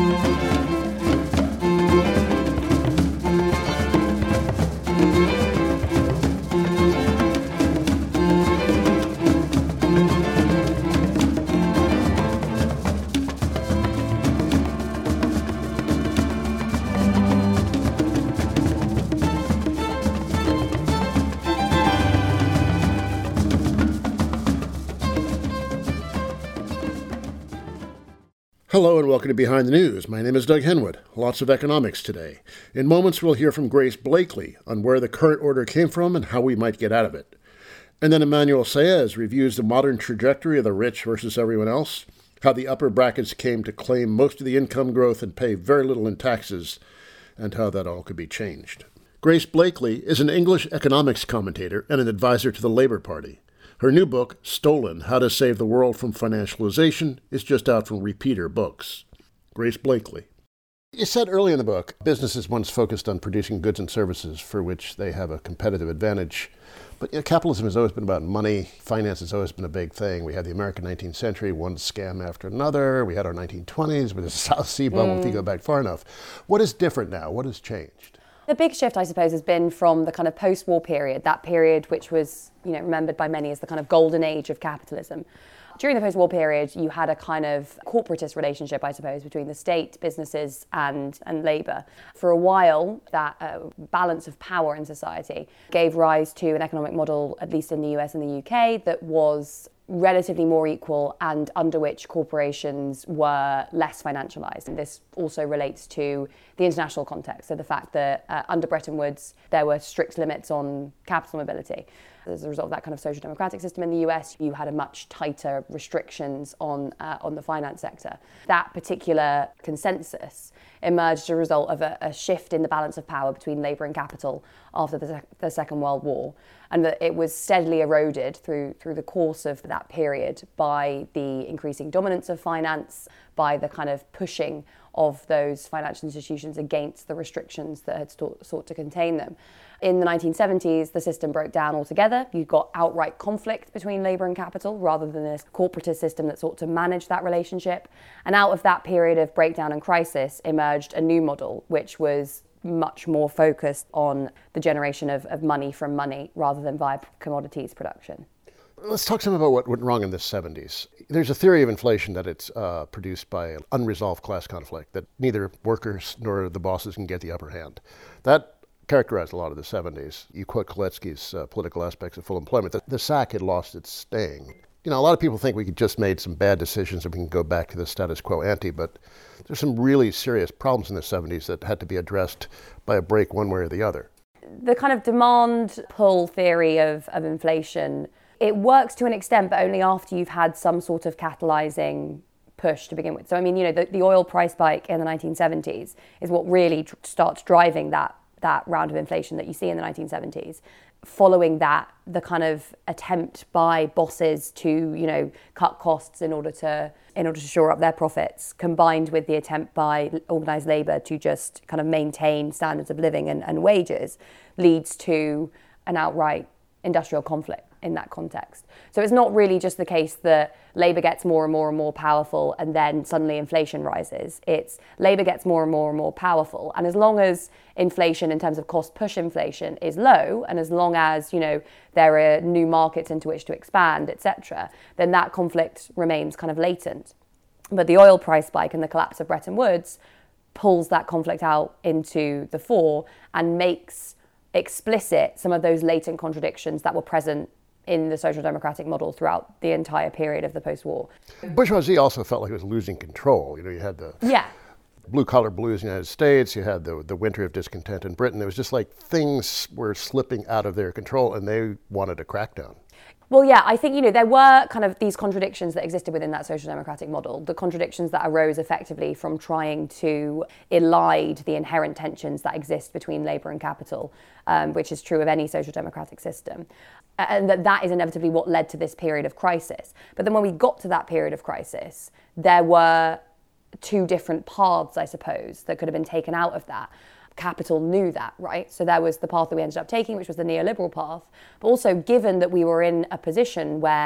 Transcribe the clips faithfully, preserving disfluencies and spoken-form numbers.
Hello and welcome to Behind the News. My name is Doug Henwood. Lots of economics today. In moments, we'll hear from Grace Blakeley on where the current order came from and how we might get out of it. And then Emmanuel Saez reviews the modern trajectory of the rich versus everyone else, how the upper brackets came to claim most of the income growth and pay very little in taxes, and how that all could be changed. Grace Blakeley is an English economics commentator and an advisor to the Labour Party. Her new book, Stolen, How to Save the World from Financialization, is just out from Repeater Books. Grace Blakeley. You said early in the book, businesses once focused on producing goods and services for which they have a competitive advantage. But you know, capitalism has always been about money. Finance has always been a big thing. We had the American nineteenth century, one scam after another. We had our nineteen twenties with the South Sea bubble, mm. if you go back far enough. What is different now? What has changed? The big shift, I suppose, has been from the kind of post-war period, that period which was, you know, remembered by many as the kind of golden age of capitalism. During the post-war period, you had a kind of corporatist relationship, I suppose, between the state, businesses, and, and labour. For a while, that uh, balance of power in society gave rise to an economic model, at least in the U S and the U K, that was relatively more equal and under which corporations were less financialized. And this also relates to the international context, so the fact that uh, under Bretton Woods, there were strict limits on capital mobility. As a result of that kind of social democratic system in the U S, you had a much tighter restrictions on uh, on the finance sector. That particular consensus emerged as a result of a, a shift in the balance of power between labour and capital after the, sec- the Second World War, and that it was steadily eroded through through the course of that period by the increasing dominance of finance, by the kind of pushing of those financial institutions against the restrictions that had sought, sought to contain them. In the nineteen seventies, the system broke down altogether. You got outright conflict between labour and capital rather than this corporatist system that sought to manage that relationship. And out of that period of breakdown and crisis emerged a new model, which was much more focused on the generation of, of money from money rather than via commodities production. Let's talk some about what went wrong in the seventies. There's a theory of inflation that it's uh, produced by an unresolved class conflict, that neither workers nor the bosses can get the upper hand. That characterized a lot of the seventies. You quote Kalecki's uh, political aspects of full employment. The, the sack had lost its sting. You know, a lot of people think we could just made some bad decisions and we can go back to the status quo ante, but there's some really serious problems in the seventies that had to be addressed by a break one way or the other. The kind of demand pull theory of, of inflation, it works to an extent, but only after you've had some sort of catalyzing push to begin with. So, I mean, you know, the, the oil price spike in the nineteen seventies is what really tr- starts driving that that round of inflation that you see in the nineteen seventies. Following that, the kind of attempt by bosses to, you know, cut costs in order to in order to shore up their profits, combined with the attempt by organised labour to just kind of maintain standards of living and, and wages, leads to an outright industrial conflict in that context. So it's not really just the case that labour gets more and more and more powerful and then suddenly inflation rises. It's labour gets more and more and more powerful, and as long as inflation in terms of cost push inflation is low, and as long as, you know, there are new markets into which to expand, et cetera, then that conflict remains kind of latent. But the oil price spike and the collapse of Bretton Woods pulls that conflict out into the fore and makes explicit some of those latent contradictions that were present in the social democratic model throughout the entire period of the post-war. Bourgeoisie also felt like it was losing control. You know, you had the yeah. blue-collar blues in the United States, you had the the winter of discontent in Britain. It was just like things were slipping out of their control and they wanted a crackdown. Well, yeah, I think, you know, there were kind of these contradictions that existed within that social democratic model, the contradictions that arose effectively from trying to elide the inherent tensions that exist between labour and capital, um, which is true of any social democratic system. And that that is inevitably what led to this period of crisis. But then when we got to that period of crisis, there were two different paths, I suppose, that could have been taken out of that. Capital knew that, right? So there was the path that we ended up taking, which was the neoliberal path. But also, given that we were in a position where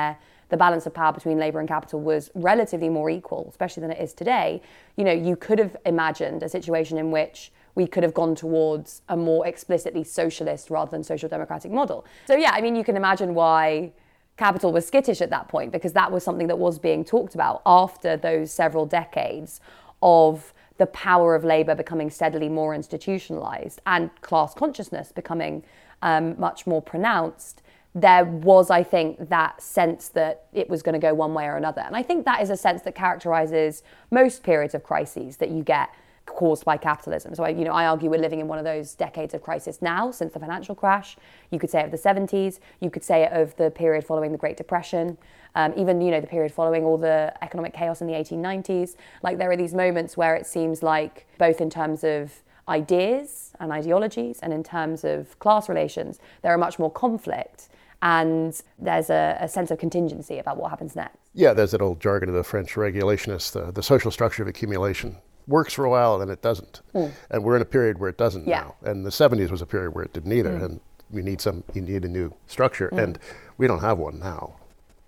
the balance of power between labour and capital was relatively more equal, especially than it is today, you know, you could have imagined a situation in which we could have gone towards a more explicitly socialist rather than social democratic model. So yeah, I mean, you can imagine why capital was skittish at that point, because that was something that was being talked about after those several decades of the power of labour becoming steadily more institutionalised and class consciousness becoming um, much more pronounced. There was, I think, that sense that it was going to go one way or another. And I think that is a sense that characterises most periods of crises that you get caused by capitalism. So, I, you know, I argue we're living in one of those decades of crisis now since the financial crash. You could say it of the seventies. You could say it of the period following the Great Depression. Um, even, you know, the period following all the economic chaos in the eighteen nineties. Like, there are these moments where it seems like, both in terms of ideas and ideologies and in terms of class relations, there are much more conflict. And there's a, a sense of contingency about what happens next. Yeah, there's that old jargon of the French regulationists, the, the social structure of accumulation. Works for a while and then it doesn't. Mm. And we're in a period where it doesn't yeah. now. And the seventies was a period where it didn't either. Mm. And we need some, you need a new structure. Mm. And we don't have one now.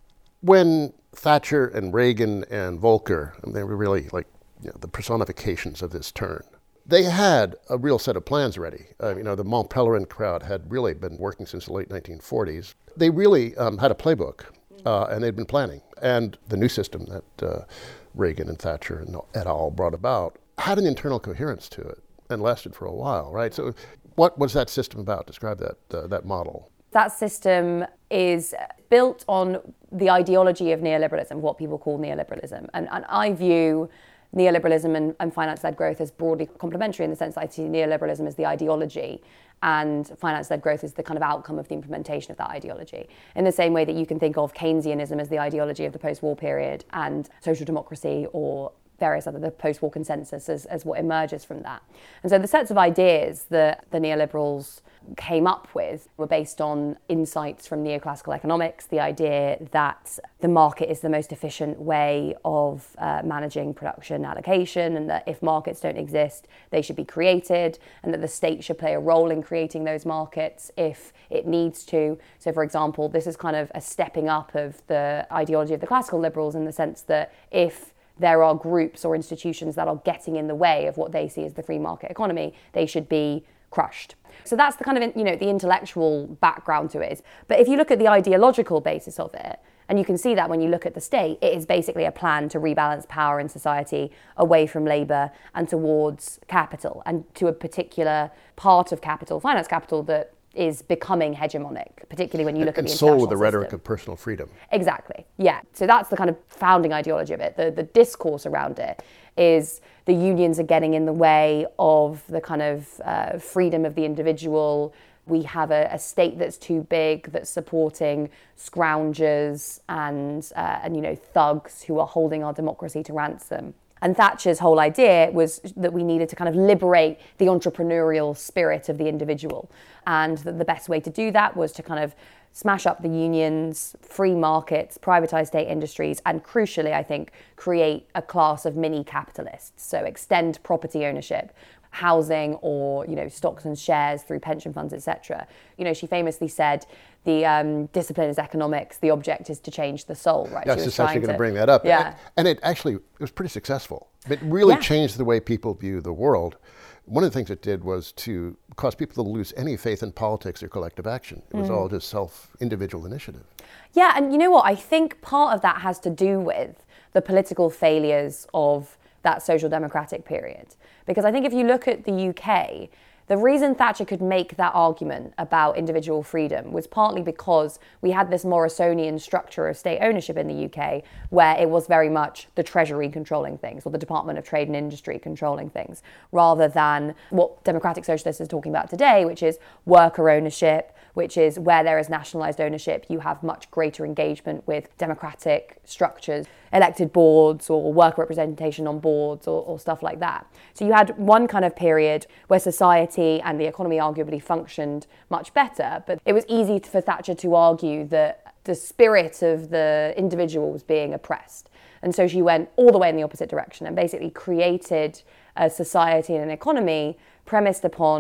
When Thatcher and Reagan and Volcker, and they were really like, you know, the personifications of this turn, they had a real set of plans ready. Uh, you know, the Mont Pelerin crowd had really been working since the late nineteen forties. They really um, had a playbook, uh, and they'd been planning. And the new system that uh, Reagan and Thatcher and et al. Brought about had an internal coherence to it and lasted for a while, right? So what was that system about? Describe that uh, that model. That system is built on the ideology of neoliberalism, what people call neoliberalism. And, and I view neoliberalism and, and finance-led growth as broadly complementary, in the sense that I see neoliberalism as the ideology and finance-led growth is the kind of outcome of the implementation of that ideology. In the same way that you can think of Keynesianism as the ideology of the post-war period and social democracy or various other, the post-war consensus as, as what emerges from that. And so the sets of ideas that the neoliberals came up with were based on insights from neoclassical economics, the idea that the market is the most efficient way of uh, managing production allocation, and that if markets don't exist, they should be created, and that the state should play a role in creating those markets if it needs to. So, for example, this is kind of a stepping up of the ideology of the classical liberals, in the sense that if there are groups or institutions that are getting in the way of what they see as the free market economy, they should be crushed. So that's the kind of, you know, the intellectual background to it. But if you look at the ideological basis of it, and you can see that when you look at the state, it is basically a plan to rebalance power in society away from labour and towards capital, and to a particular part of capital, finance capital, that is becoming hegemonic, particularly when you look and at the sold international with the rhetoric system. of personal freedom. Exactly, yeah. So that's the kind of founding ideology of it. The, the discourse around it is the unions are getting in the way of the kind of uh, freedom of the individual. We have a, a state that's too big, that's supporting scroungers and, uh, and, you know, thugs who are holding our democracy to ransom. And Thatcher's whole idea was that we needed to kind of liberate the entrepreneurial spirit of the individual. And that the best way to do that was to kind of smash up the unions, free markets, privatise state industries, and crucially, I think, create a class of mini capitalists. So extend property ownership, housing, or, you know, stocks and shares through pension funds, et cetera. You know, she famously said, the um, discipline is economics, the object is to change the soul, right? Yeah, she I was was actually going to to bring that up. Yeah. And it actually it was pretty successful. It really yeah. changed the way people view the world. One of the things it did was to cause people to lose any faith in politics or collective action. It was mm. all just self-individual initiative. Yeah, and you know what? I think part of that has to do with the political failures of that social democratic period. Because I think if you look at the U K, the reason Thatcher could make that argument about individual freedom was partly because we had this Morrisonian structure of state ownership in the U K, where it was very much the Treasury controlling things, or the Department of Trade and Industry controlling things, rather than what democratic socialists are talking about today, which is worker ownership, which is where there is nationalised ownership, you have much greater engagement with democratic structures, elected boards or worker representation on boards or, or stuff like that. So you had one kind of period where society and the economy arguably functioned much better, but it was easy for Thatcher to argue that the spirit of the individual was being oppressed. And so she went all the way in the opposite direction and basically created a society and an economy premised upon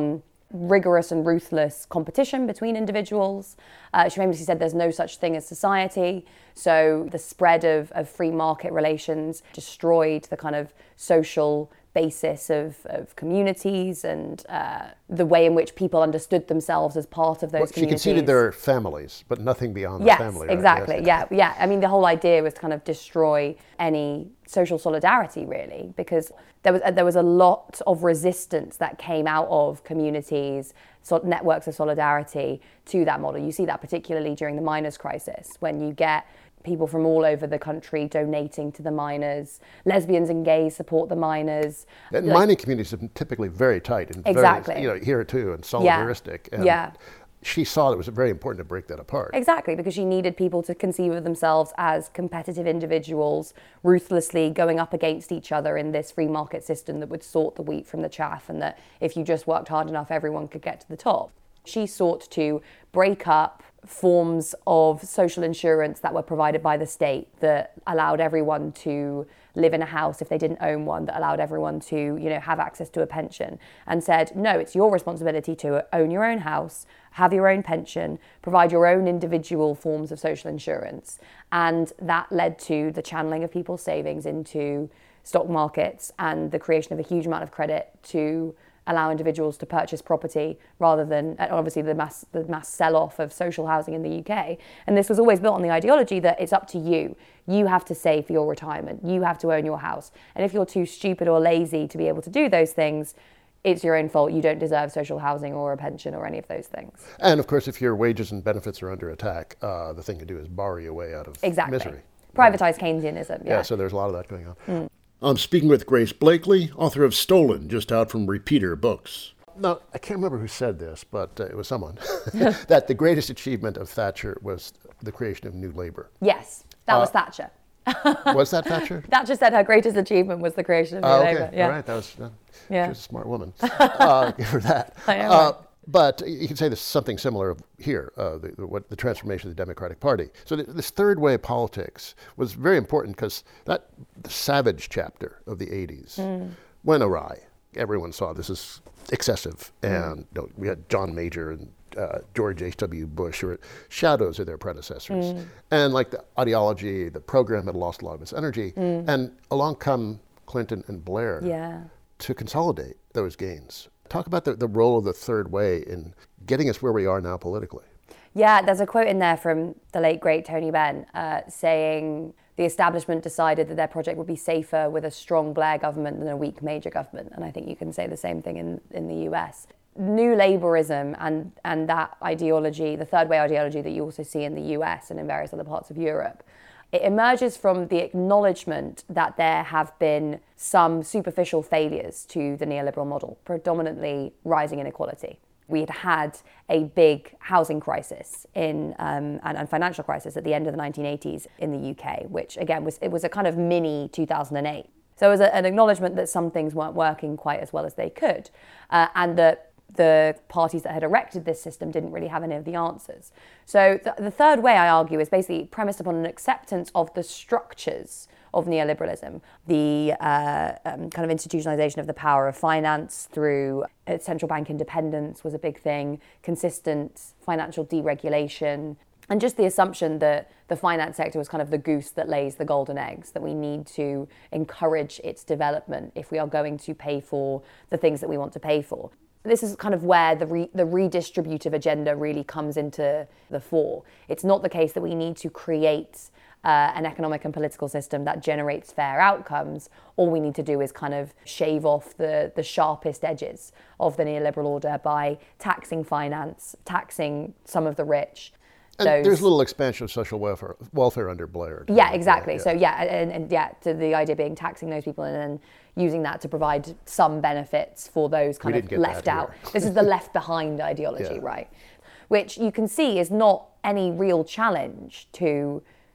rigorous and ruthless competition between individuals. Uh, she famously said there's no such thing as society. So the spread of, of free market relations destroyed the kind of social basis of, of communities and uh, the way in which people understood themselves as part of those well, communities. She conceded their families, but nothing beyond yes, the family. Exactly. Right? Yes, exactly. Yeah, yeah. I mean, the whole idea was to kind of destroy any social solidarity, really, because there was there was a lot of resistance that came out of communities, sort of networks of solidarity to that model. You see that particularly during the miners' crisis, when you get people from all over the country donating to the miners. Lesbians and gays support the miners. And like, mining communities have been typically very tight and exactly. very, you know, here too, and solidaristic. Yeah. And yeah. she saw it was very important to break that apart. Exactly, because she needed people to conceive of themselves as competitive individuals, ruthlessly going up against each other in this free market system that would sort the wheat from the chaff, and that if you just worked hard enough, everyone could get to the top. She sought to break up forms of social insurance that were provided by the state that allowed everyone to live in a house if they didn't own one, that allowed everyone to, you know, have access to a pension, and said, no, it's your responsibility to own your own house, have your own pension, provide your own individual forms of social insurance. And that led to the channeling of people's savings into stock markets and the creation of a huge amount of credit to allow individuals to purchase property rather than, obviously, the mass the mass sell-off of social housing in the U K. And this was always built on the ideology that it's up to you. You have to save for your retirement. You have to own your house. And if you're too stupid or lazy to be able to do those things, it's your own fault. You don't deserve social housing or a pension or any of those things. And of course, if your wages and benefits are under attack, uh, the thing to do is borrow your way out of exactly. misery. Privatized Keynesianism. Yeah. yeah, so there's a lot of that going on. Mm. I'm speaking with Grace Blakeley, author of Stolen, just out from Repeater Books. Now, I can't remember who said this, but uh, it was someone, that the greatest achievement of Thatcher was the creation of New Labour. Yes, that uh, was Thatcher. Was that Thatcher? Thatcher said her greatest achievement was the creation of New uh, okay. Labour. Yeah. All right, that was, uh, yeah. she was a smart woman. uh, give her that. I am. Uh, But you can say there's something similar here, uh, the, the, what, the transformation of the Democratic Party. So th- this third way of politics was very important because that the savage chapter of the eighties mm. went awry. Everyone saw this is excessive. Mm. And you know, we had John Major and uh, George H W Bush, who were shadows of their predecessors. Mm. And like the ideology, the program had lost a lot of its energy. Mm. And along come Clinton and Blair yeah. to consolidate those gains. Talk about the, the role of the third way in getting us where we are now politically. Yeah, there's a quote in there from the late, great Tony Benn uh, saying the establishment decided that their project would be safer with a strong Blair government than a weak Major government. And I think you can say the same thing in, in the U S. New Labourism and, and that ideology, the third way ideology that you also see in the U S and in various other parts of Europe, it emerges from the acknowledgement that there have been some superficial failures to the neoliberal model, predominantly rising inequality. We had had a big housing crisis in um, and, and financial crisis at the end of the nineteen eighties in the U K, which again was it was a kind of mini two thousand eight. So it was a, an acknowledgement that some things weren't working quite as well as they could, uh, and that the parties that had erected this system didn't really have any of the answers. So th- the third way, I argue, is basically premised upon an acceptance of the structures of neoliberalism, the uh, um, kind of institutionalization of the power of finance through uh, central bank independence was a big thing, consistent financial deregulation, and just the assumption that the finance sector was kind of the goose that lays the golden eggs, that we need to encourage its development if we are going to pay for the things that we want to pay for. This is kind of where the re- the redistributive agenda really comes into the fore. It's not the case that we need to create uh, an economic and political system that generates fair outcomes. All we need to do is kind of shave off the, the sharpest edges of the neoliberal order by taxing finance, taxing some of the rich. And Those, there's a little expansion of social welfare, welfare under Blair. Yeah, exactly. Yeah. So yeah, and, and yeah, to the idea being taxing those people and then using that to provide some benefits for those kind of left out. This is the left behind ideology, yeah. right? Which you can see is not any real challenge to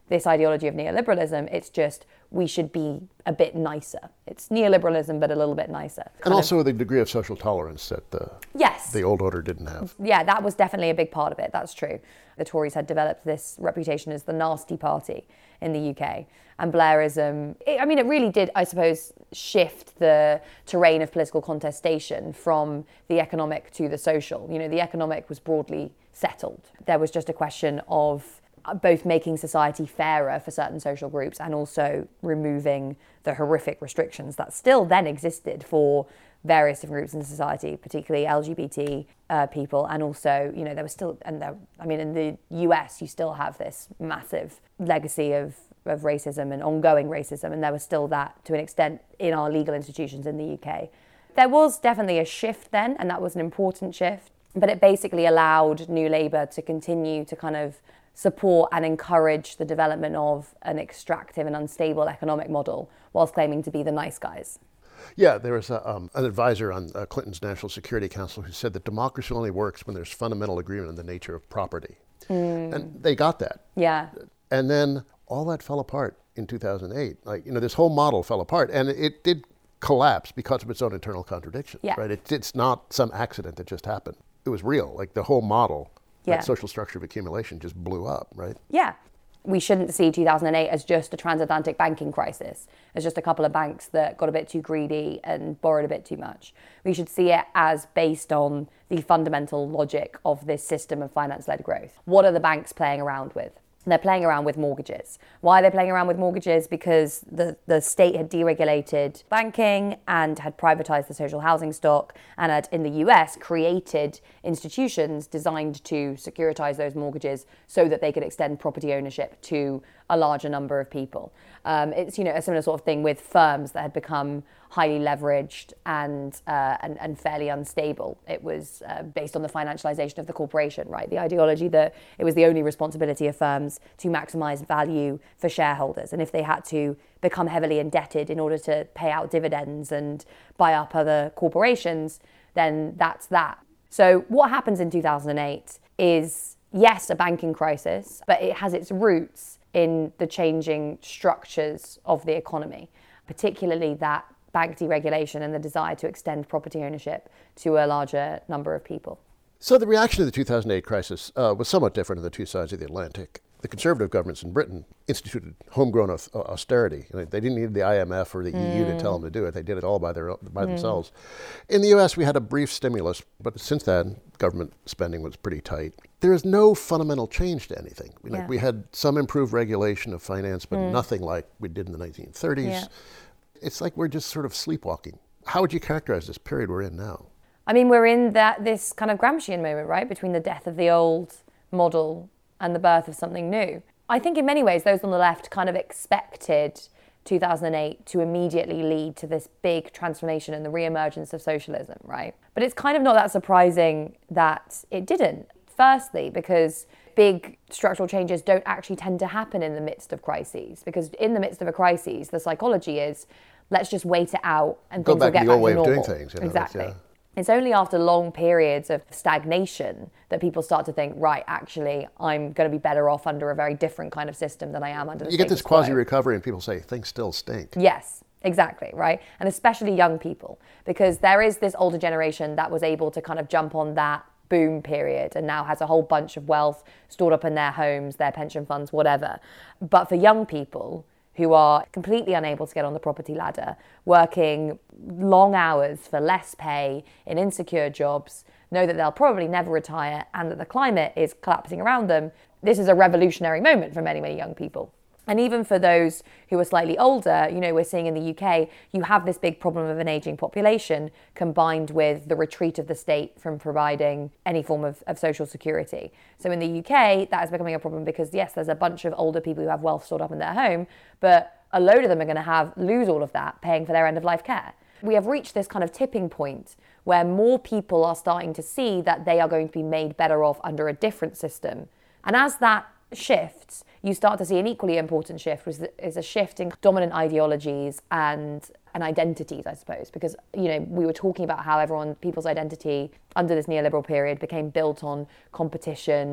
this ideology of neoliberalism. It's just we should be a bit nicer. It's neoliberalism, but a little bit nicer. And also of, the degree of social tolerance that the, yes. the old order didn't have. Yeah, that was definitely a big part of it. That's true. The Tories had developed this reputation as the nasty party in the U K. And Blairism, it, I mean, it really did, I suppose, shift the terrain of political contestation from the economic to the social. You know, the economic was broadly settled. There was just a question of both making society fairer for certain social groups and also removing the horrific restrictions that still then existed for various different groups in society, particularly L G B T uh, people. And also, you know, there was still, and there, I mean, in the U S, you still have this massive legacy of, of racism and ongoing racism. And there was still that to an extent in our legal institutions in the U K. There was definitely a shift then, and that was an important shift. But it basically allowed New Labour to continue to kind of support and encourage the development of an extractive and unstable economic model whilst claiming to be the nice guys. Yeah, there was a, um, an advisor on uh, Clinton's National Security Council who said that democracy only works when there's fundamental agreement on the nature of property. Mm. And they got that. Yeah. And then all that fell apart in two thousand eight. Like, you know, this whole model fell apart, and it did collapse because of its own internal contradictions, yeah. right? It, it's not some accident that just happened. It was real. Like, the whole model, yeah. that social structure of accumulation just blew up, right? Yeah. We shouldn't see two thousand eight as just a transatlantic banking crisis, as just a couple of banks that got a bit too greedy and borrowed a bit too much. We should see it as based on the fundamental logic of this system of finance-led growth. What are the banks playing around with? They're playing around with mortgages. Why are they playing around with mortgages? Because the, the state had deregulated banking and had privatized the social housing stock and had, in the U S, created institutions designed to securitize those mortgages so that they could extend property ownership to a larger number of people. Um, it's, you know, a similar sort of thing with firms that had become highly leveraged and uh, and, and fairly unstable. It was uh, based on the financialization of the corporation, right? The ideology that it was the only responsibility of firms to maximize value for shareholders. And if they had to become heavily indebted in order to pay out dividends and buy up other corporations, then that's that. So what happens in two thousand eight is, yes, a banking crisis, but it has its roots in the changing structures of the economy, particularly that bank deregulation and the desire to extend property ownership to a larger number of people. So the reaction to the two thousand eight crisis uh, was somewhat different on the two sides of the Atlantic. The conservative governments in Britain instituted homegrown austerity. You know, they didn't need the I M F or the mm. E U to tell them to do it. They did it all by their by mm. themselves. In the U S, we had a brief stimulus, but since then, government spending was pretty tight. There is no fundamental change to anything. Like, yeah. We had some improved regulation of finance, but mm. nothing like we did in the nineteen thirties. Yeah. It's like we're just sort of sleepwalking. How would you characterize this period we're in now? I mean, we're in that this kind of Gramscian moment, right, between the death of the old model and the birth of something new. I think in many ways, those on the left kind of expected two thousand eight to immediately lead to this big transformation and the re-emergence of socialism, right? But it's kind of not that surprising that it didn't. Firstly, because big structural changes don't actually tend to happen in the midst of crises, because in the midst of a crisis, the psychology is, let's just wait it out and Go things will back get to the back old way to of normal. doing things. You know, exactly. Yeah. It's only after long periods of stagnation that people start to think, right, actually, I'm going to be better off under a very different kind of system than I am under the You get this status quo. quasi-recovery and people say, things still stink. Yes, exactly, right? And especially young people, because there is this older generation that was able to kind of jump on that boom period and now has a whole bunch of wealth stored up in their homes, their pension funds, whatever. But for young people who are completely unable to get on the property ladder, working long hours for less pay in insecure jobs, know that they'll probably never retire and that the climate is collapsing around them, this is a revolutionary moment for many, many young people. And even for those who are slightly older, you know, we're seeing in the U K, you have this big problem of an ageing population combined with the retreat of the state from providing any form of, of social security. So in the U K, that is becoming a problem because, yes, there's a bunch of older people who have wealth stored up in their home, but a load of them are going to have lose all of that paying for their end-of-life care. We have reached this kind of tipping point where more people are starting to see that they are going to be made better off under a different system. And as that shifts, you start to see an equally important shift, which is a shift in dominant ideologies and and identities, I suppose, because, you know, we were talking about how everyone, people's identity under this neoliberal period became built on competition,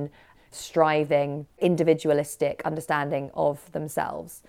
striving, individualistic understanding of themselves.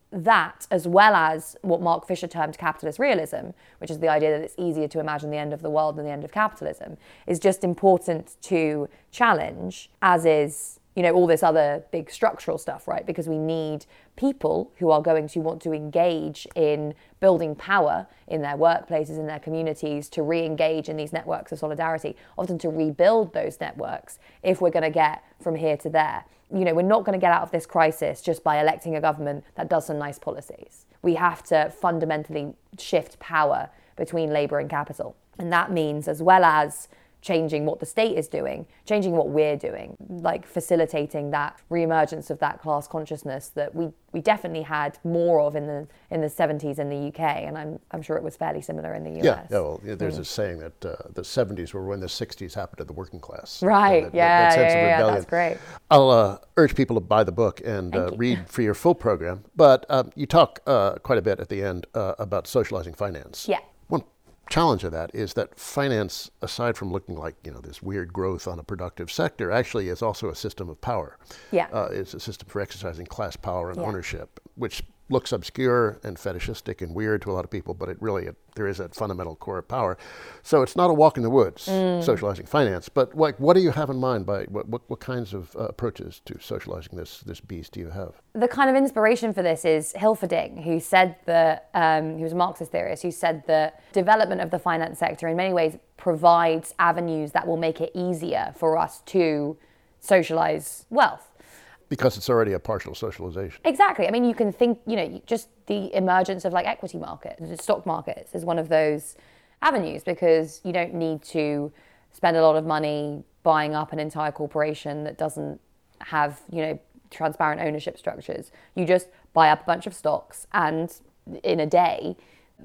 That, as well as what Mark Fisher termed capitalist realism, which is the idea that it's easier to imagine the end of the world than the end of capitalism, is just important to challenge, as is, you know, all this other big structural stuff, right? Because we need people who are going to want to engage in building power in their workplaces, in their communities, to re-engage in these networks of solidarity, often to rebuild those networks if we're going to get from here to there. You know, we're not going to get out of this crisis just by electing a government that does some nice policies. We have to fundamentally shift power between labour and capital. And that means, as well as changing what the state is doing, changing what we're doing, like facilitating that re-emergence of that class consciousness that we, we definitely had more of in the in the seventies in the U K, and I'm I'm sure it was fairly similar in the U S. Yeah, yeah well, yeah, there's mm. a saying that uh, the seventies were when the sixties happened to the working class. Right, that, yeah, that, that sense yeah, of yeah, rebellion. That's great. I'll uh, urge people to buy the book and uh, read for your full program, but um, you talk uh, quite a bit at the end uh, about socializing finance. Yeah. One challenge of that is that finance, aside from looking like, you know, this weird growth on a productive sector, actually is also a system of power. Yeah. Uh, it's a system for exercising class power and yeah. ownership, which looks obscure and fetishistic and weird to a lot of people, but it really, it, there is a fundamental core of power. So it's not a walk in the woods, mm. socializing finance, but like, what do you have in mind by, what, what, what kinds of uh, approaches to socializing this, this beast do you have? The kind of inspiration for this is Hilferding, who said that, um, he was a Marxist theorist, who said that development of the finance sector in many ways provides avenues that will make it easier for us to socialize wealth. Because it's already a partial socialization. Exactly. I mean, you can think, you know, just the emergence of like equity markets, the stock markets is one of those avenues, because you don't need to spend a lot of money buying up an entire corporation that doesn't have, you know, transparent ownership structures. You just buy up a bunch of stocks, and in a day,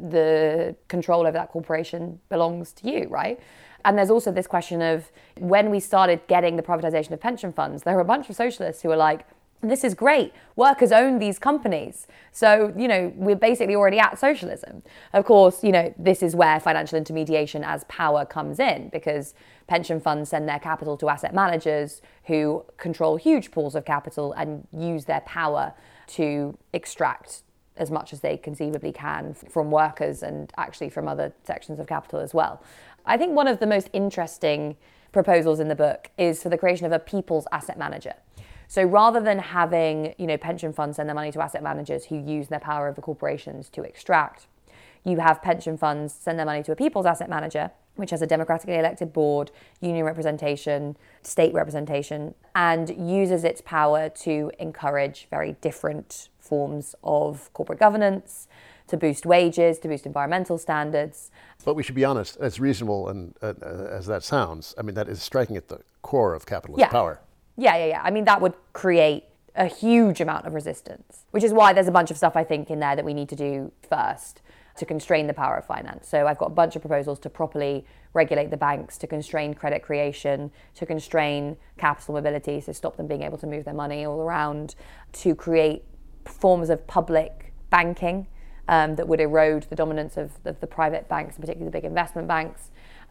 the control over that corporation belongs to you, right? And there's also this question of, when we started getting the privatization of pension funds, there were a bunch of socialists who were like, this is great, workers own these companies. So, you know, we're basically already at socialism. Of course, you know, this is where financial intermediation as power comes in, because pension funds send their capital to asset managers who control huge pools of capital and use their power to extract as much as they conceivably can from workers and actually from other sections of capital as well. I think one of the most interesting proposals in the book is for the creation of a people's asset manager. So rather than having, you know, pension funds send their money to asset managers who use their power over corporations to extract, you have pension funds send their money to a people's asset manager, which has a democratically elected board, union representation, state representation, and uses its power to encourage very different forms of corporate governance, to boost wages, to boost environmental standards. But we should be honest, as reasonable and uh, as that sounds, I mean, that is striking at the core of capitalist yeah. power. Yeah, yeah, yeah. I mean, that would create a huge amount of resistance, which is why there's a bunch of stuff, I think, in there that we need to do first to constrain the power of finance. So I've got a bunch of proposals to properly regulate the banks, to constrain credit creation, to constrain capital mobility, so stop them being able to move their money all around, to create forms of public banking um, that would erode the dominance of, of the private banks, particularly the big investment banks,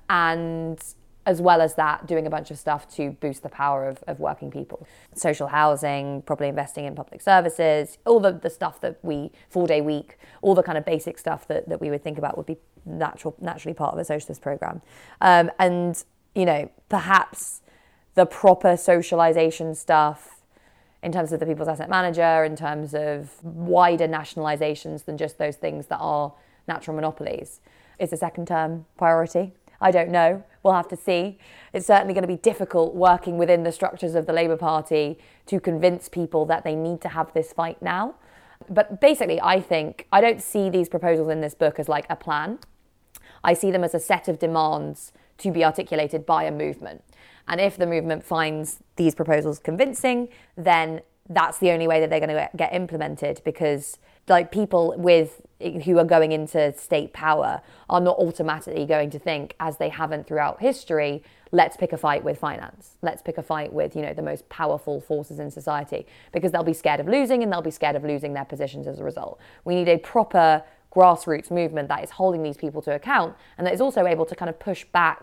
and as well as that, doing a bunch of stuff to boost the power of, of working people. Social housing, properly investing in public services, all the, the stuff that we, four-day week, all the kind of basic stuff that, that we would think about would be natural, naturally part of a socialist program. Um, and, you know, perhaps the proper socialization stuff in terms of the People's Asset Manager, in terms of wider nationalizations than just those things that are natural monopolies, is a second-term priority. I don't know. We'll have to see. It's certainly going to be difficult working within the structures of the Labour Party to convince people that they need to have this fight now. But basically, I think, I don't see these proposals in this book as like a plan. I see them as a set of demands to be articulated by a movement. And if the movement finds these proposals convincing, then that's the only way that they're going to get implemented, because like people with who are going into state power are not automatically going to think, as they haven't throughout history, let's pick a fight with finance. Let's pick a fight with, you know, the most powerful forces in society, because they'll be scared of losing and they'll be scared of losing their positions as a result. We need a proper grassroots movement that is holding these people to account and that is also able to kind of push back,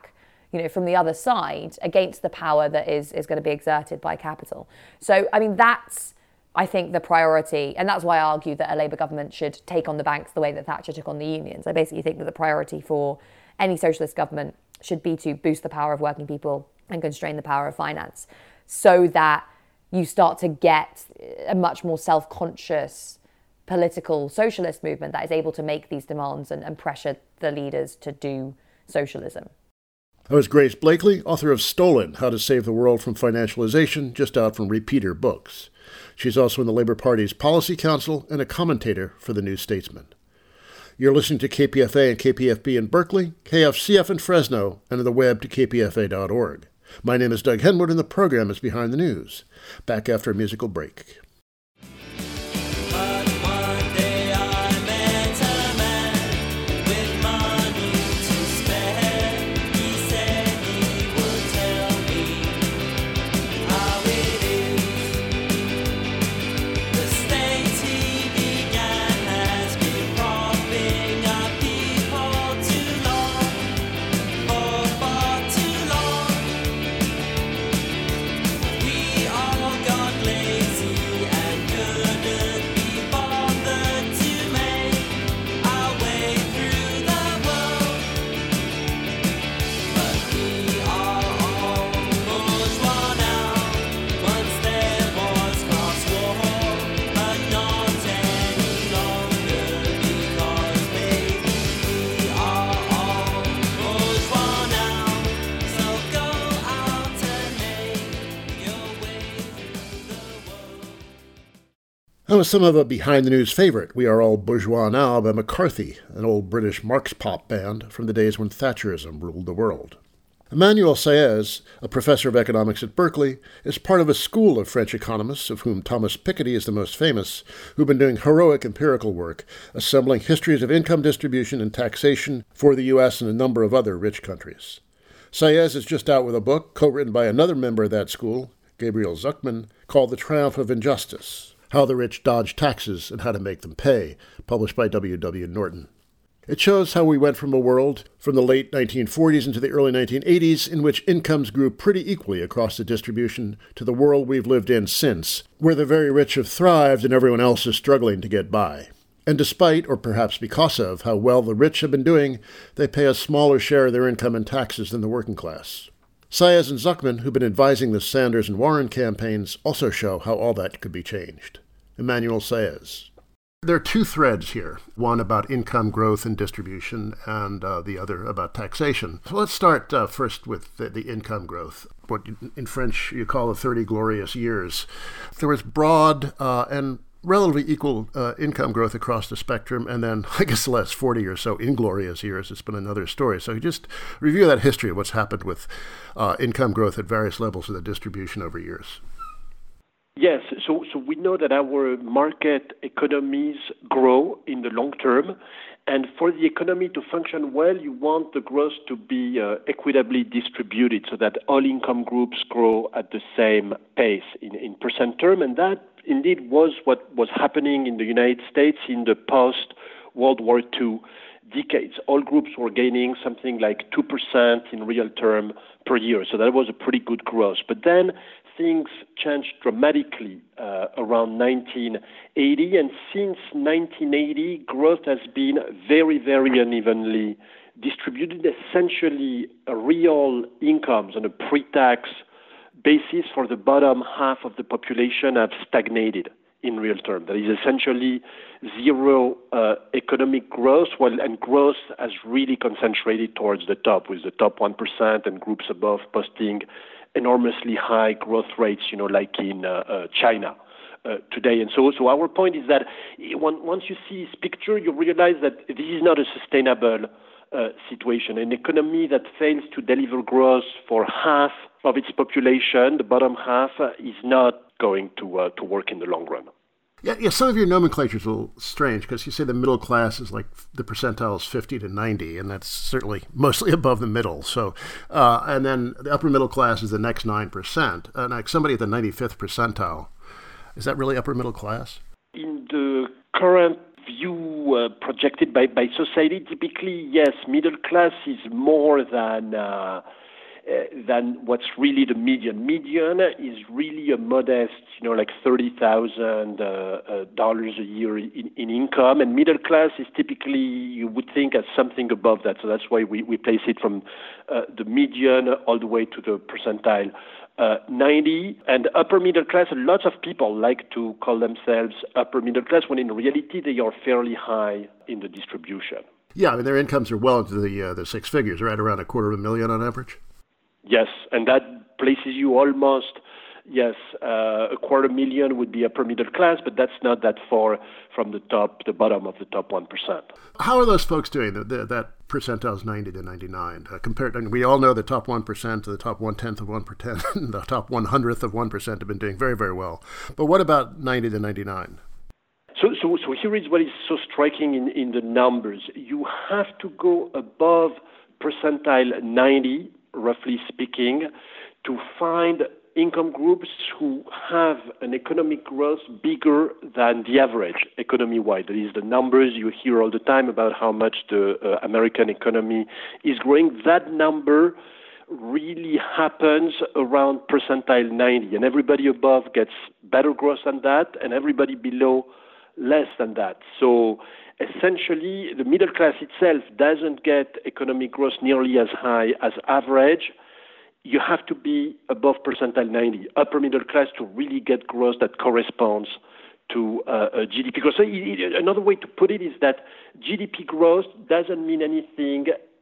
you know, from the other side against the power that is, is going to be exerted by capital. So, I mean, that's, I think, the priority. And that's why I argue that a Labour government should take on the banks the way that Thatcher took on the unions. I basically think that the priority for any socialist government should be to boost the power of working people and constrain the power of finance, so that you start to get a much more self-conscious political socialist movement that is able to make these demands and, and pressure the leaders to do socialism. That was Grace Blakeley, author of Stolen, How to Save the World from Financialization, just out from Repeater Books. She's also in the Labour Party's Policy Council and a commentator for The New Statesman. You're listening to K P F A and K P F B in Berkeley, K F C F in Fresno, and on the web to k p f a dot org. My name is Doug Henwood, and the program is Behind the News. Back after a musical break. That was some of a behind-the-news favorite, We Are All Bourgeois Now, by McCarthy, an old British Marx pop band from the days when Thatcherism ruled the world. Emmanuel Saez, a professor of economics at Berkeley, is part of a school of French economists, of whom Thomas Piketty is the most famous, who've been doing heroic empirical work, assembling histories of income distribution and taxation for the U S and a number of other rich countries. Saez is just out with a book, co-written by another member of that school, Gabriel Zucman, called The Triumph of Injustice: How the Rich Dodge Taxes and How to Make Them Pay, published by W W Norton. It shows how we went from a world from the late nineteen forties into the early nineteen eighties in which incomes grew pretty equally across the distribution to the world we've lived in since, where the very rich have thrived and everyone else is struggling to get by. And despite, or perhaps because of, how well the rich have been doing, they pay a smaller share of their income in taxes than the working class. Saez and Zucman, who've been advising the Sanders and Warren campaigns, also show how all that could be changed. Emmanuel Saez. There are two threads here, one about income growth and distribution, and uh, the other about taxation. So let's start uh, first with the, the income growth, what in French you call the thirty glorious years. There was broad uh, and relatively equal uh, income growth across the spectrum, and then I guess the last forty or so inglorious years, it's been another story. So just review that history of what's happened with uh, income growth at various levels of the distribution over years. Yes, so so we know that our market economies grow in the long term, and for the economy to function well, you want the growth to be uh, equitably distributed so that all income groups grow at the same pace in, in percent term, and that indeed was what was happening in the United States in the post-World War Two decades. All groups were gaining something like two percent in real term per year, so that was a pretty good growth. But then things changed dramatically uh, around nineteen eighty, and since nineteen eighty, growth has been very, very unevenly distributed. Essentially, uh, real incomes on a pre-tax basis for the bottom half of the population have stagnated in real terms. That is essentially zero uh, economic growth, well, and growth has really concentrated towards the top, with the top one percent and groups above posting enormously high growth rates, you know, like in uh, uh, China uh, today. And so, so our point is that when, once you see this picture, you realize that this is not a sustainable uh, situation. An economy that fails to deliver growth for half of its population, the bottom half, uh, is not going to uh, to work in the long run. Yeah, yeah. Some of your nomenclature is a little strange because you say the middle class is like the percentile is fifty to ninety, and that's certainly mostly above the middle. So, uh, and then the upper middle class is the next nine percent. And like somebody at the ninety-fifth percentile, is that really upper middle class? In the current view uh, projected by, by society, typically, yes, middle class is more than uh, than what's really the median. Median is really a modest, you know, like thirty thousand dollars a year in, in income, and middle class is typically, you would think, as something above that. So that's why we, we place it from uh, the median all the way to the percentile uh, ninety. And upper middle class, lots of people like to call themselves upper middle class, when in reality they are fairly high in the distribution. Yeah, I mean, their incomes are well into the uh, the six figures, right around a quarter of a million on average. Yes, and that places you almost, yes, uh, a quarter million would be upper middle class, but that's not that far from the top, the bottom of the top one percent. How are those folks doing? The, the, that percentile is ninety to ninety-nine. Uh, compared, and we all know the top one percent, the top one-tenth of one percent, the top one-hundredth of one percent have been doing very, very well. But what about ninety to ninety-nine? So, so, so here is what is so striking in, in the numbers. You have to go above percentile ninety, roughly speaking, to find income groups who have an economic growth bigger than the average economy-wide. That is the numbers you hear all the time about how much the uh, American economy is growing. That number really happens around percentile ninety, and everybody above gets better growth than that, and everybody below less than that. So essentially, the middle class itself doesn't get economic growth nearly as high as average. You have to be above percentile ninety, upper middle class, to really get growth that corresponds to uh, a G D P growth. So another way to put it is that G D P growth doesn't mean anything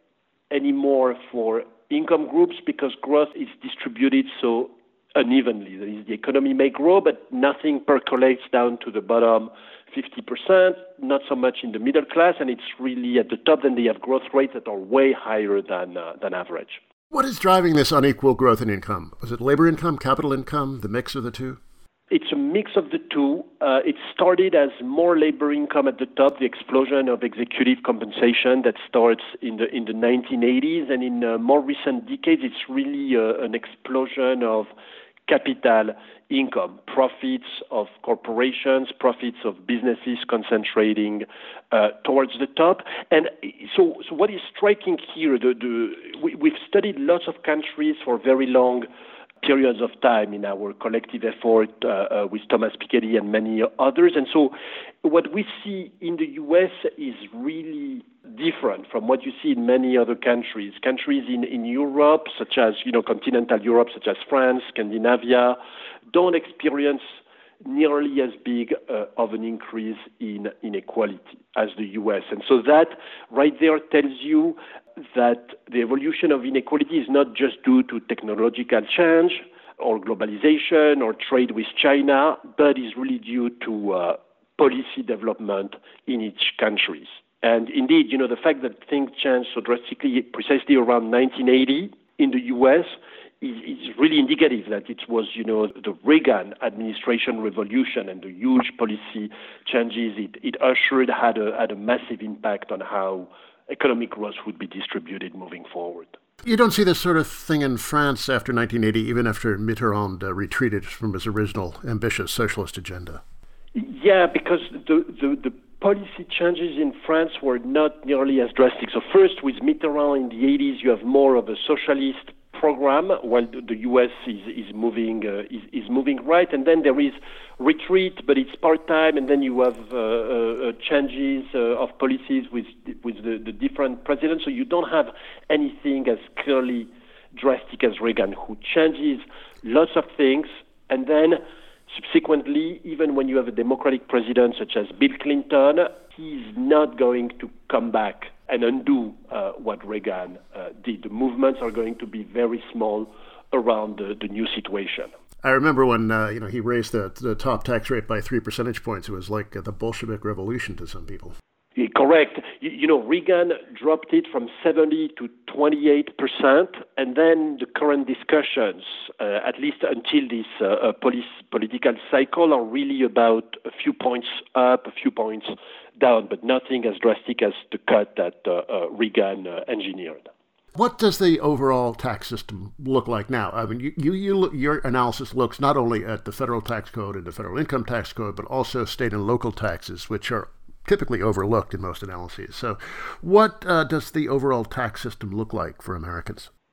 anymore for income groups, because growth is distributed so unevenly. That is, the economy may grow, but nothing percolates down to the bottom fifty percent, not so much in the middle class, and it's really at the top. Then they have growth rates that are way higher than uh, than average. What is driving this unequal growth in income? Was it labor income, capital income, the mix of the two? It's a mix of the two. Uh, it started as more labor income at the top, the explosion of executive compensation that starts in the in the nineteen eighties, and in uh, more recent decades, it's really uh, an explosion of capital income, profits of corporations, profits of businesses concentrating uh, towards the top. And so, so what is striking here, the, the, we, we've studied lots of countries for very long periods of time in our collective effort uh, uh, with Thomas Piketty and many others. And so what we see in the U S is really different from what you see in many other countries. Countries in, in Europe, such as, you know, continental Europe, such as France, Scandinavia, don't experience nearly as big uh, of an increase in inequality as the U S. And so that right there tells you that the evolution of inequality is not just due to technological change or globalization or trade with China, but is really due to uh, policy development in each country. And indeed, you know, the fact that things changed so drastically precisely around nineteen eighty in the U S is, is really indicative that it was, you know, the Reagan administration revolution and the huge policy changes it, it ushered had a, had a massive impact on how economic growth would be distributed moving forward. You don't see this sort of thing in France after nineteen eighty, even after Mitterrand uh, retreated from his original ambitious socialist agenda. Yeah, because the, the, the policy changes in France were not nearly as drastic. So first, with Mitterrand in the eighties, you have more of a socialist program, while the U S is, is moving uh, is, is moving right, and then there is retreat, but it's part-time, and then you have uh, uh, changes uh, of policies with with the, the different presidents, so you don't have anything as clearly drastic as Reagan, who changes lots of things, and then subsequently, even when you have a Democratic president such as Bill Clinton, he's not going to come back and undo uh, what Reagan uh, did. The movements are going to be very small around the, the new situation. I remember when uh, you know he raised the, the top tax rate by three percentage points. It was like uh, the Bolshevik Revolution to some people. Correct. You, you know, Reagan dropped it from seventy to twenty-eight percent, and then the current discussions, uh, at least until this uh, uh, police, political cycle, are really about a few points up, a few points down, but nothing as drastic as the cut that uh, uh, Reagan uh, engineered. What does the overall tax system look like now? I mean, you, you, you look, your analysis looks not only at the federal tax code and the federal income tax code, but also state and local taxes, which are typically overlooked in most analyses. So what uh, does the overall tax system look like for Americans?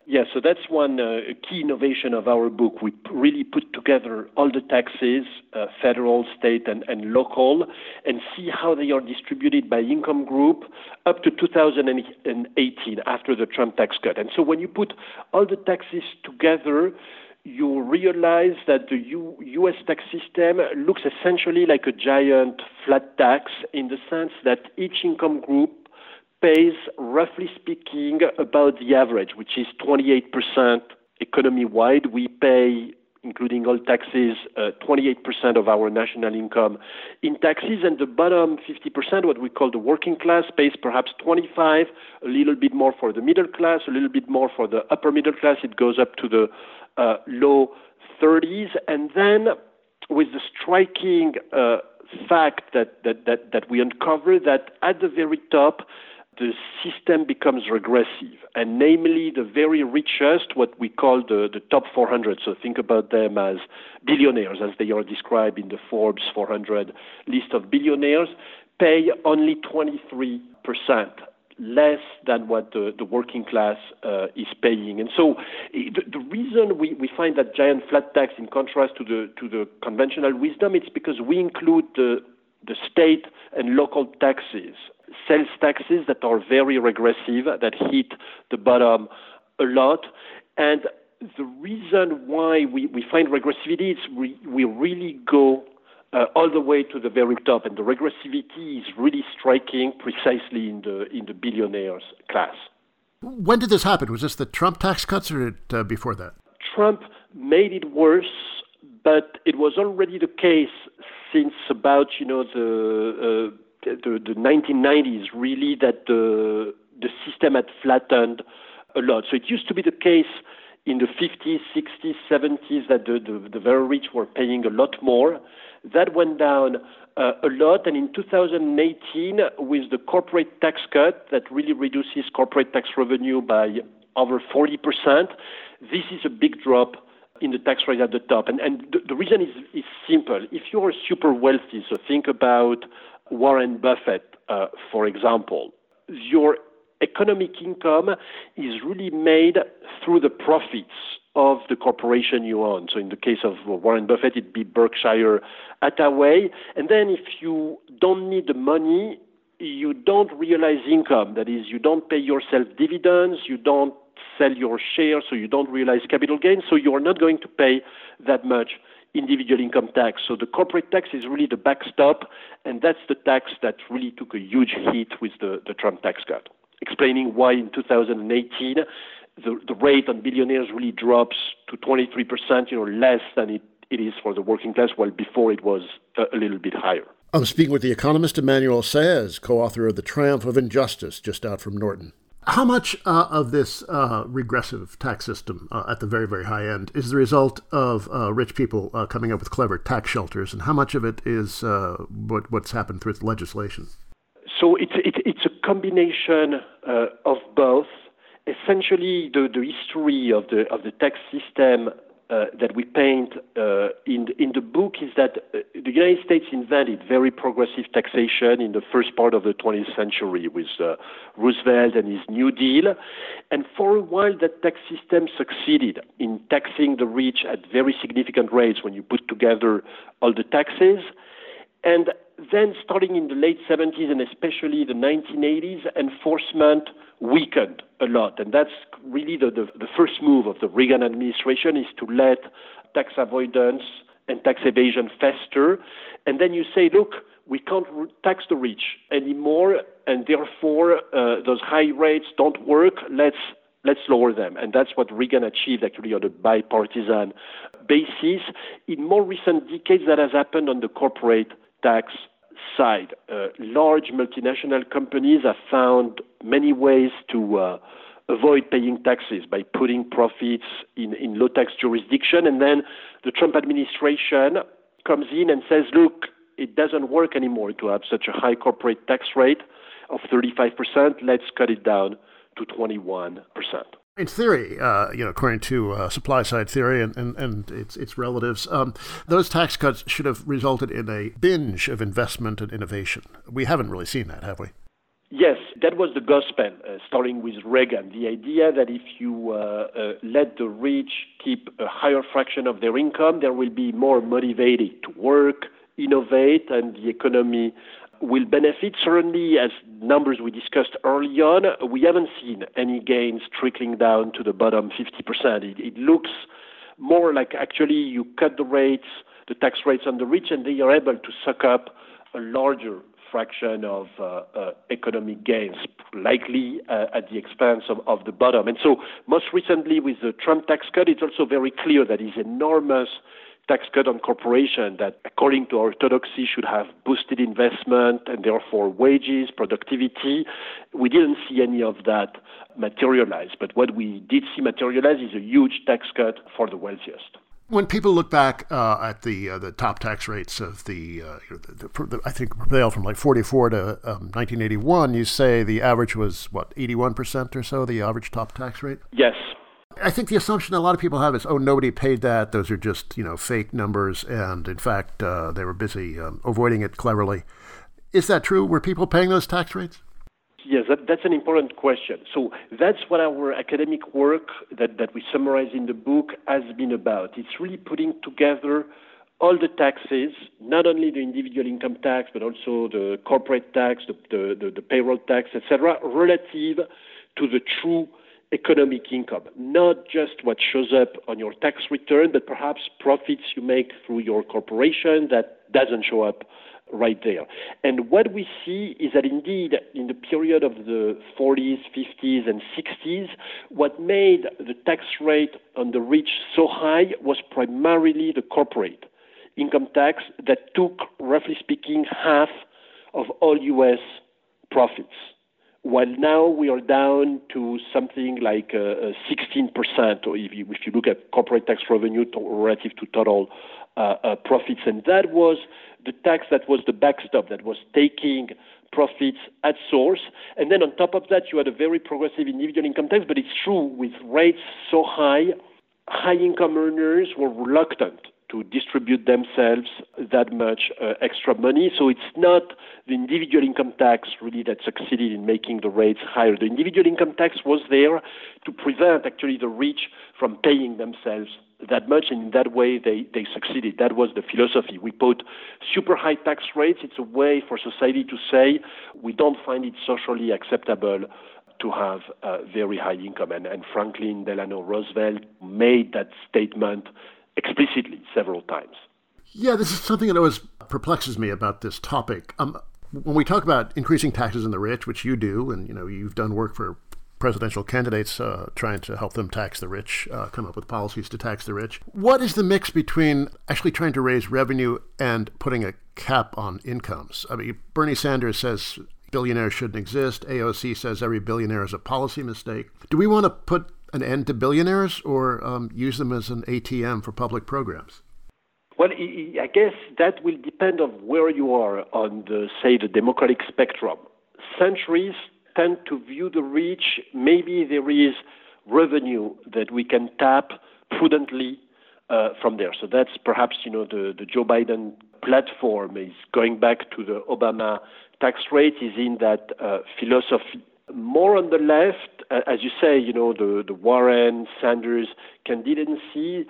Yeah, so that's one uh, key innovation of our book. We really put together all the taxes, uh, federal, state, and, and local, and see how they are distributed by income group up to two thousand eighteen, after the Trump tax cut. And so when you put all the taxes together, you realize that the U- U.S. tax system looks essentially like a giant flat tax, in the sense that each income group pays, roughly speaking, about the average, which is twenty-eight percent economy-wide. We pay, including all taxes, uh, twenty-eight percent of our national income in taxes, and the bottom fifty percent, what we call the working class, pays perhaps twenty-five, a little bit more for the middle class, a little bit more for the upper middle class. It goes up to the uh, low thirties, and then with the striking uh, fact that, that, that, that we uncover that at the very top, the system becomes regressive, and namely the very richest, what we call the, the top four hundred. So think about them as billionaires, as they are described in the Forbes four hundred list of billionaires, pay only twenty-three percent less than what the, the working class uh, is paying. And so the, the reason we, we find that giant flat tax in contrast to the to the conventional wisdom, it's because we include the the state and local taxes, sales taxes that are very regressive, that hit the bottom a lot. And the reason why we, we find regressivity is we, we really go uh, all the way to the very top, and the regressivity is really striking precisely in the in the billionaires class. When did this happen? Was this the Trump tax cuts, or did, uh, before that? Trump made it worse, but it was already the case since about, you know, the uh, the, the nineteen nineties, really, that the the system had flattened a lot. So it used to be the case in the fifties, sixties, seventies that the, the, the very rich were paying a lot more. That went down uh, a lot, and in two thousand eighteen, with the corporate tax cut that really reduces corporate tax revenue by over forty percent, this is a big drop in the tax rate at the top. And, and the, the reason is, is simple. If you're super wealthy, so think about Warren Buffett, uh, for example, your economic income is really made through the profits of the corporation you own. So in the case of Warren Buffett, it'd be Berkshire Hathaway. And then if you don't need the money, you don't realize income. That is, you don't pay yourself dividends, you don't sell your shares, so you don't realize capital gains, so you're not going to pay that much individual income tax. So the corporate tax is really the backstop, and that's the tax that really took a huge hit with the, the Trump tax cut, explaining why in two thousand eighteen the, the rate on billionaires really drops to twenty-three percent, you know, less than it, it is for the working class, while before it was a, a little bit higher. I'm speaking with the economist Emmanuel Saez, co-author of The Triumph of Injustice, just out from Norton. How much uh, of this uh, regressive tax system uh, at the very, very high end is the result of uh, rich people uh, coming up with clever tax shelters, and how much of it is uh, what, what's happened through legislation? So it's it, it's a combination uh, of both. Essentially, the, the history of the of the tax system uh, that we paint uh, in in the book is that uh, the United States invented very progressive taxation in the first part of the twentieth century with uh, Roosevelt and his New Deal, and for a while that tax system succeeded in taxing the rich at very significant rates when you put together all the taxes. And then starting in the late seventies and especially the nineteen eighties, enforcement weakened a lot. And that's really the, the, the first move of the Reagan administration, is to let tax avoidance and tax evasion fester. And then you say, look, we can't tax the rich anymore, and therefore uh, those high rates don't work. Let's let's lower them. And that's what Reagan achieved actually on a bipartisan basis. In more recent decades, that has happened on the corporate tax side. Uh, large multinational companies have found many ways to uh, avoid paying taxes by putting profits in, in low-tax jurisdiction. And then the Trump administration comes in and says, look, it doesn't work anymore to have such a high corporate tax rate of thirty-five percent. Let's cut it down to twenty-one percent. In theory, uh, you know, according to uh, supply-side theory and, and, and its its relatives, um, those tax cuts should have resulted in a binge of investment and innovation. We haven't really seen that, have we? Yes, that was the gospel, uh, starting with Reagan. The idea that if you uh, uh, let the rich keep a higher fraction of their income, they will be more motivated to work, innovate, and the economy will benefit. Certainly, as numbers we discussed early on, we haven't seen any gains trickling down to the bottom fifty percent. It, it looks more like actually you cut the rates, the tax rates on the rich, and they are able to suck up a larger fraction of uh, uh, economic gains, likely uh, at the expense of, of the bottom. And so most recently with the Trump tax cut, it's also very clear that his enormous tax cut on corporation that, according to orthodoxy, should have boosted investment and therefore wages, productivity. We didn't see any of that materialize. But what we did see materialize is a huge tax cut for the wealthiest. When people look back uh, at the uh, the top tax rates of the, uh, the, the, the I think prevailed from like forty-four to um, nineteen eighty-one, you say the average was what, eighty-one percent or so, the average top tax rate? Yes. I think the assumption a lot of people have is, oh, nobody paid that. Those are just, you know, fake numbers. And in fact, uh, they were busy um, avoiding it cleverly. Is that true? Were people paying those tax rates? Yes, that, that's an important question. So that's what our academic work that, that we summarize in the book has been about. It's really putting together all the taxes, not only the individual income tax, but also the corporate tax, the, the, the, the payroll tax, et cetera, relative to the true economic income, not just what shows up on your tax return, but perhaps profits you make through your corporation that doesn't show up right there. And what we see is that indeed in the period of the forties, fifties, and sixties, what made the tax rate on the rich so high was primarily the corporate income tax that took, roughly speaking, half of all U S profits. While now we are down to something like uh, sixteen percent, or if you, if you look at corporate tax revenue to, relative to total uh, uh, profits. And that was the tax that was the backstop, that was taking profits at source. And then on top of that, you had a very progressive individual income tax. But it's true, with rates so high, high-income earners were reluctant to distribute themselves that much uh, extra money. So it's not the individual income tax really that succeeded in making the rates higher. The individual income tax was there to prevent actually the rich from paying themselves that much, and in that way they, they succeeded. That was the philosophy. We put super high tax rates. It's a way for society to say we don't find it socially acceptable to have a very high income. And, and Franklin Delano Roosevelt made that statement explicitly several times. Yeah, this is something that always perplexes me about this topic. Um, when we talk about increasing taxes on the rich, which you do, and you know you've done work for presidential candidates uh, trying to help them tax the rich, uh, come up with policies to tax the rich. What is the mix between actually trying to raise revenue and putting a cap on incomes? I mean, Bernie Sanders says billionaires shouldn't exist. A O C says every billionaire is a policy mistake. Do we want to put an end to billionaires or um, use them as an A T M for public programs? Well, I guess that will depend on where you are on the, say, the democratic spectrum. Centuries tend to view the rich, maybe there is revenue that we can tap prudently uh, from there. So that's perhaps, you know, the, the Joe Biden platform is going back to the Obama tax rate, is in that uh, philosophy. More on the left, uh, as you say, you know, the, the Warren, Sanders candidacy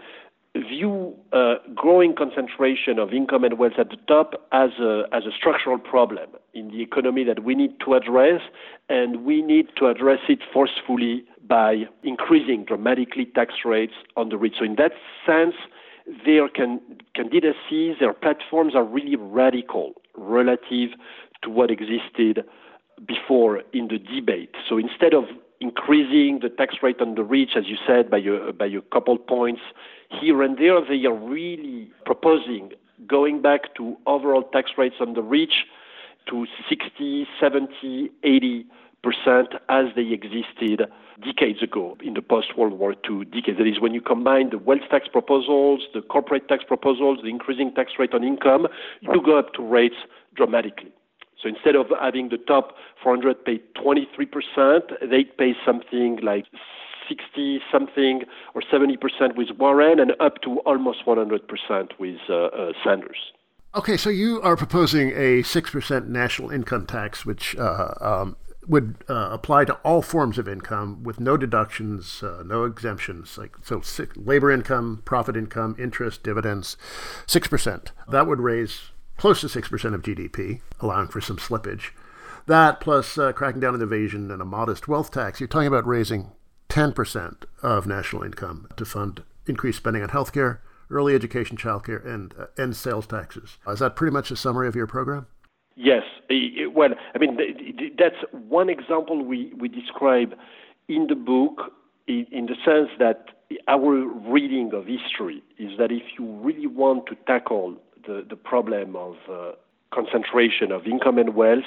view uh, growing concentration of income and wealth at the top as a, as a structural problem in the economy that we need to address, and we need to address it forcefully by increasing dramatically tax rates on the rich. So in that sense, their can, candidacies, their platforms are really radical relative to what existed before in the debate. So instead of increasing the tax rate on the rich, as you said, by a, by a couple points here and there, they are really proposing going back to overall tax rates on the rich to sixty, seventy, eighty percent as they existed decades ago in the post-World War Two decades. That is, when you combine the wealth tax proposals, the corporate tax proposals, the increasing tax rate on income, you go up to rates dramatically. So instead of having the top four hundred pay twenty-three percent, they pay something like sixty something or seventy percent with Warren and up to almost one hundred percent with uh, uh, Sanders. Okay, so you are proposing a six percent national income tax, which uh, um, would uh, apply to all forms of income with no deductions, uh, no exemptions. Like so, six, labor income, profit income, interest, dividends, six percent. That would raise close to six percent of G D P, allowing for some slippage. That plus uh, cracking down on evasion and a modest wealth tax, you're talking about raising ten percent of national income to fund increased spending on healthcare, early education, childcare, and uh, end sales taxes. Is that pretty much a summary of your program? Yes. Well, I mean, that's one example we, we describe in the book in, in the sense that our reading of history is that if you really want to tackle the, the problem of uh, concentration of income and wealth,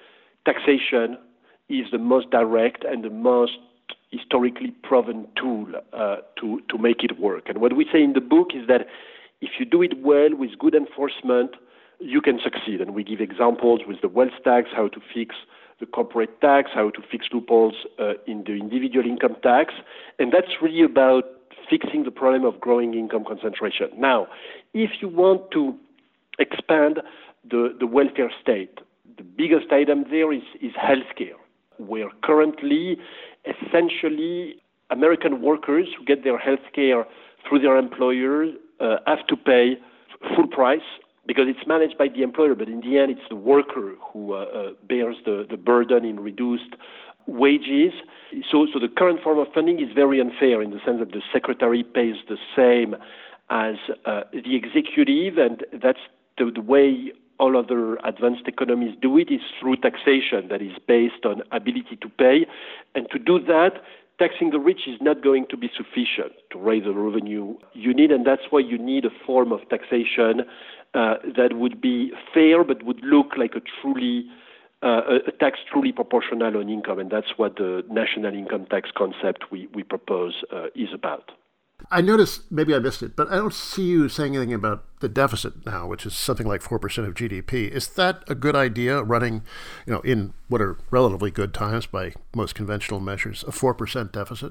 taxation is the most direct and the most historically proven tool uh, to, to make it work. And what we say in the book is that if you do it well with good enforcement, you can succeed. And we give examples with the wealth tax, how to fix the corporate tax, how to fix loopholes uh, in the individual income tax. And that's really about fixing the problem of growing income concentration. Now, if you want to expand the, the welfare state, the biggest item there is, is healthcare, where currently, essentially, American workers who get their healthcare through their employer uh, have to pay full price because it's managed by the employer, but in the end, it's the worker who uh, uh, bears the, the burden in reduced wages. So, so the current form of funding is very unfair in the sense that the secretary pays the same as uh, the executive, and that's the, the way all other advanced economies do it, is through taxation that is based on ability to pay. And to do that, taxing the rich is not going to be sufficient to raise the revenue you need, and that's why you need a form of taxation uh, that would be fair but would look like a truly uh, a tax truly proportional on income, and that's what the national income tax concept we, we propose uh, is about. I noticed, maybe I missed it, but I don't see you saying anything about the deficit now, which is something like four percent of G D P. Is that a good idea, running, you know, in what are relatively good times by most conventional measures, a four percent deficit?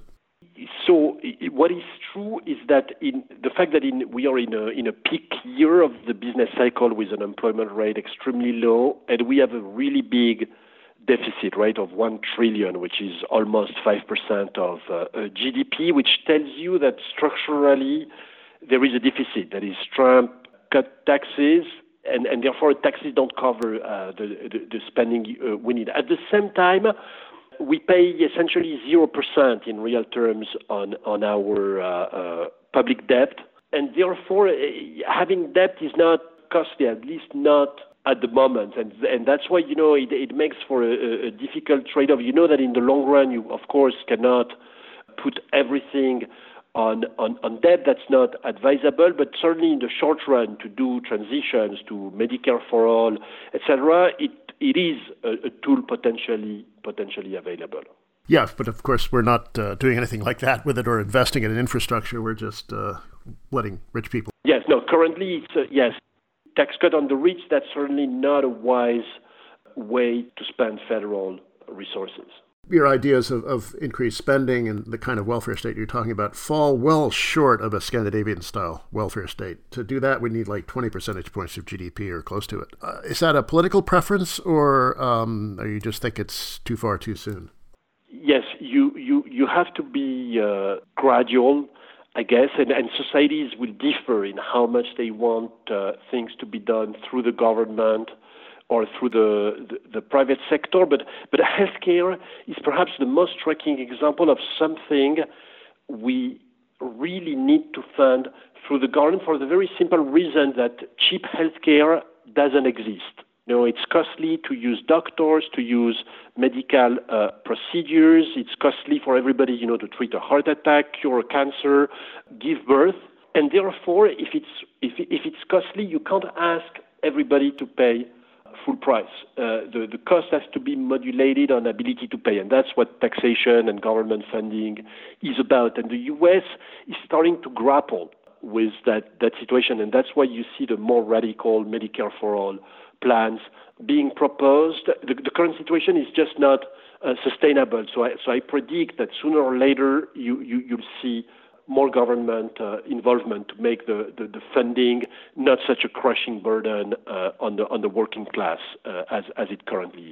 So what is true is that in the fact that in, we are in a, in a peak year of the business cycle with an employment rate extremely low, and we have a really big deficit rate of one trillion, which is almost five percent of uh, G D P, which tells you that structurally there is a deficit. That is, Trump cut taxes, and, and therefore taxes don't cover uh, the, the, the spending uh, we need. At the same time, we pay essentially zero percent in real terms on, on our uh, uh, public debt, and therefore uh, having debt is not costly, at least not at the moment, and and that's why, you know, it, it makes for a, a difficult trade-off. You know that in the long run, you of course cannot put everything on, on, on debt. That's not advisable, but certainly in the short run, to do transitions to Medicare for all, et cetera, it it is a, a tool potentially potentially available. Yes, but of course we're not uh, doing anything like that with it or investing in infrastructure. We're just uh, letting rich people. Yes, no. Currently, it's uh, yes. Tax cut on the rich, that's certainly not a wise way to spend federal resources. Your ideas of, of increased spending and the kind of welfare state you're talking about fall well short of a Scandinavian-style welfare state. To do that, we need like twenty percentage points of G D P or close to it. Uh, is that a political preference, or um, or you just think it's too far too soon? Yes, you, you, you have to be uh, gradual, I guess, and, and societies will differ in how much they want uh, things to be done through the government or through the, the, the private sector. But, but healthcare is perhaps the most striking example of something we really need to fund through the government for the very simple reason that cheap healthcare doesn't exist. You know, it's costly to use doctors, to use medical uh, procedures. It's costly for everybody, you know, to treat a heart attack, cure a cancer, give birth. And therefore, if it's if if it's costly, you can't ask everybody to pay full price. Uh, the the cost has to be modulated on ability to pay, and that's what taxation and government funding is about. And the U S is starting to grapple with that that situation, and that's why you see the more radical Medicare for all plans being proposed. The, the current situation is just not uh, sustainable. So I, so I predict that sooner or later you, you, you'll see more government uh, involvement to make the, the, the funding not such a crushing burden uh, on the on the working class uh, as, as it currently is.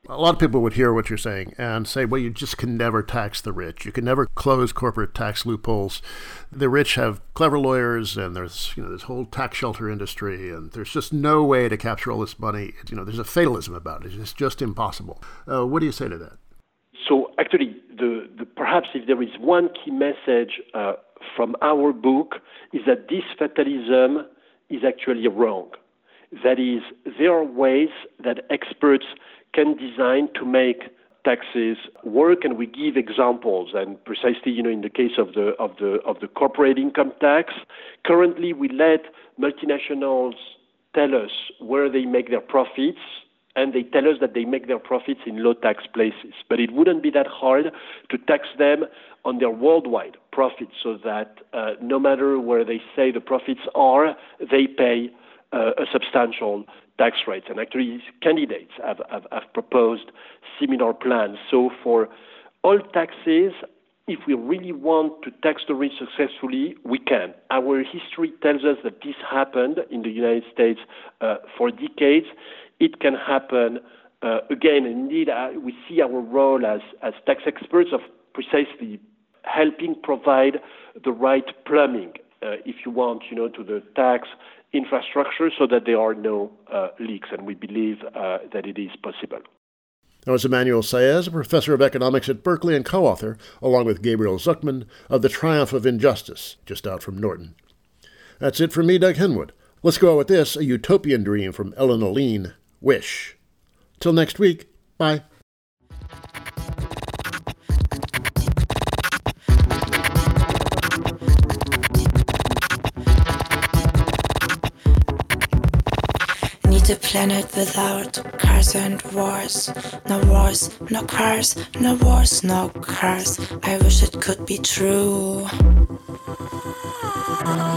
A lot of people would hear what you're saying and say, well, you just can never tax the rich. You can never close corporate tax loopholes. The rich have clever lawyers, and there's, you know, this whole tax shelter industry, and there's just no way to capture all this money. You know, there's a fatalism about it. It's just impossible. Uh, what do you say to that? So actually, the, the perhaps if there is one key message uh, from our book is that this fatalism is actually wrong. That is, there are ways that experts can design to make taxes work, and we give examples. And precisely, you know, in the case of the of the of the corporate income tax, currently we let multinationals tell us where they make their profits, and they tell us that they make their profits in low tax places. But it wouldn't be that hard to tax them on their worldwide profits, so that uh, no matter where they say the profits are, they pay uh, a substantial tax rate. And actually, candidates have, have, have proposed similar plans. So for all taxes, if we really want to tax the rich successfully, we can. Our history tells us that this happened in the United States uh, for decades. It can happen uh, again. Indeed, uh, we see our role as, as tax experts of precisely helping provide the right plumbing, uh, if you want, you know, to the tax infrastructure so that there are no uh, leaks. And we believe uh, that it is possible. That was Emmanuel Saez, a professor of economics at Berkeley and co-author, along with Gabriel Zucman, of The Triumph of Injustice, just out from Norton. That's it for me, Doug Henwood. Let's go out with this, a utopian dream from Ellen Aline, Wish. Till next week, bye. A planet without cars and wars. No wars, no cars, no wars, no cars. I wish it could be true.